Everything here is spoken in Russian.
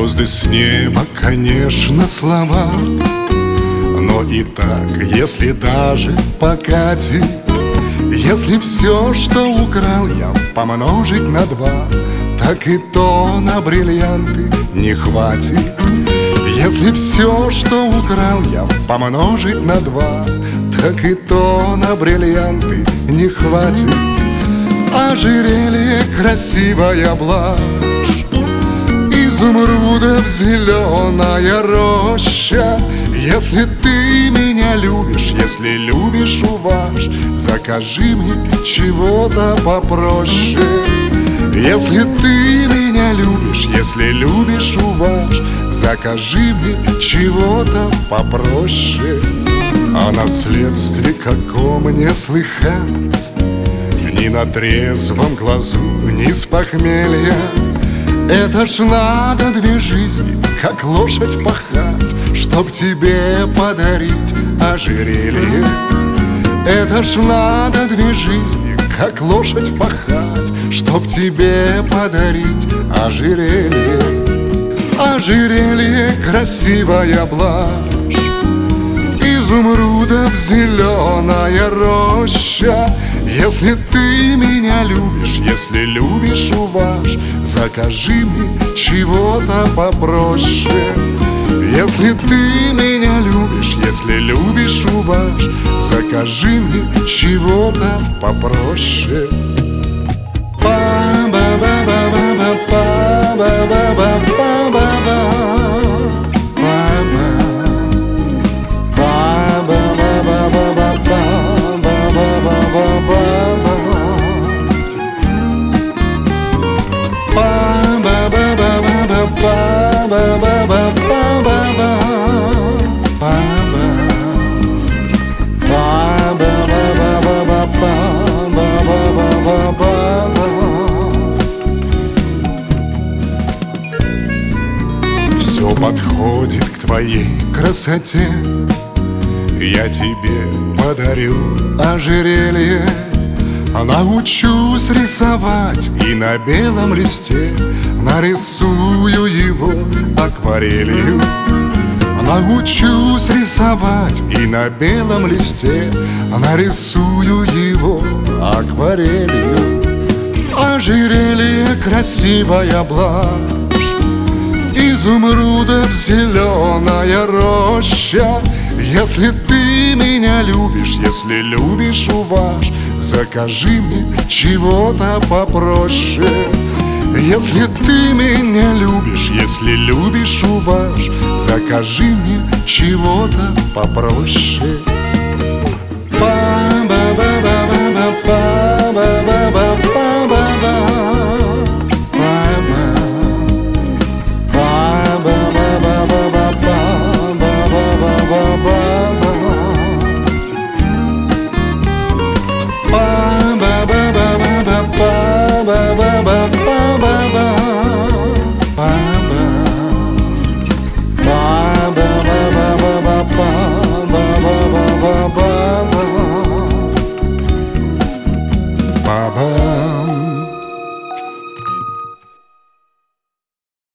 Звезды с неба, конечно, слова, но и так, если даже покатит, если все, что украл я, помножить на 2, так и то на бриллианты не хватит. Если все, что украл я, помножить на 2, так и то на бриллианты не хватит. Ожерелье, красивая блажь, изумрудов зеленая роща. Если ты меня любишь, если любишь уваж, закажи мне чего-то попроще. Если ты меня любишь, если любишь уваж, закажи мне чего-то попроще. О наследстве каком не слыхать ни на трезвом глазу, ни с похмелья. Это ж надо 2 жизни, как лошадь пахать, чтоб тебе подарить ожерелье. Это ж надо 2 жизни, как лошадь пахать, чтоб тебе подарить ожерелье. Ожерелье, красивая блажь, изумрудов зеленая роща. Если ты меня любишь, если любишь уваж, закажи мне чего-то попроще. Если ты меня любишь, если любишь уваж, закажи мне чего-то попроще. Все подходит к твоей красоте, я тебе подарю ожерелье. Научусь рисовать и на белом листе нарисую его акварелью. Научусь рисовать и на белом листе нарисую его акварелью. Ожерелье, красивая блажь, изумрудов зеленая роща. Если ты меня любишь, если любишь уваж, закажи мне чего-то попроще. Если ты меня любишь, если любишь уваж, закажи мне чего-то попроще.